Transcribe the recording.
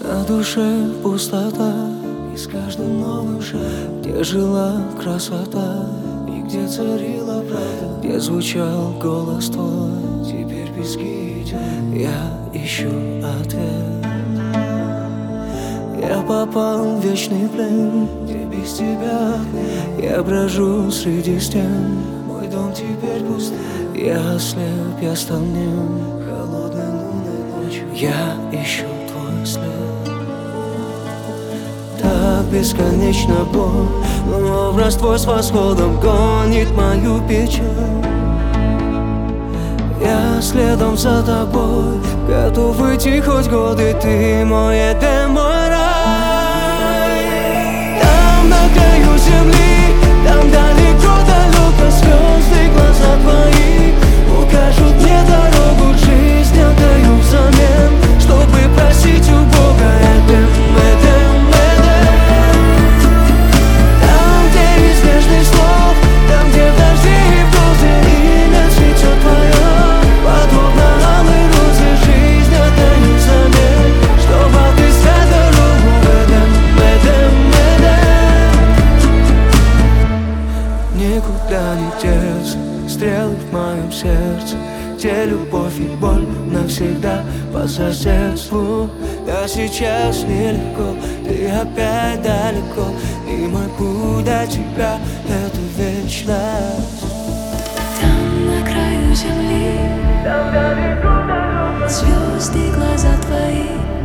На душе пустота, и с каждым новым шагом, где жила красота, и где царила правда, где звучал голос твой, теперь пески идет. Я ищу ответ. Я попал в вечный плен, где без тебя я брожу среди стен. Мой дом теперь пуст, я ослеп, я стал нем. Холодной лунной ночью я ищу твой след. Так бесконечно боль, но образ твой с восходом гонит мою печаль. Я следом за тобой, готов идти хоть годы, ты мой Эдем, мой рай. Там на краю земли, там далеко-далеко звезды, глаза твои укажут мне дорогу, жизнь отдаю взамен, чтобы просить у Бога Эдем, Эдем, Эдем. Там, где неизбежных слов, там, где в дожде и в грозе имя цветет твое. Подобно алой розе жизнь отдаю взамен, чтобы отыскать дорогу в Эдем, Эдем, Эдем. Никуда не деться стрелы в моем сердце, где любовь и боль навсегда по соседству. Да сейчас нелегко, ты опять далеко, и мой путь до тебя — это вечность. Там на краю земли, Там далеко-далеко звезды, глаза твои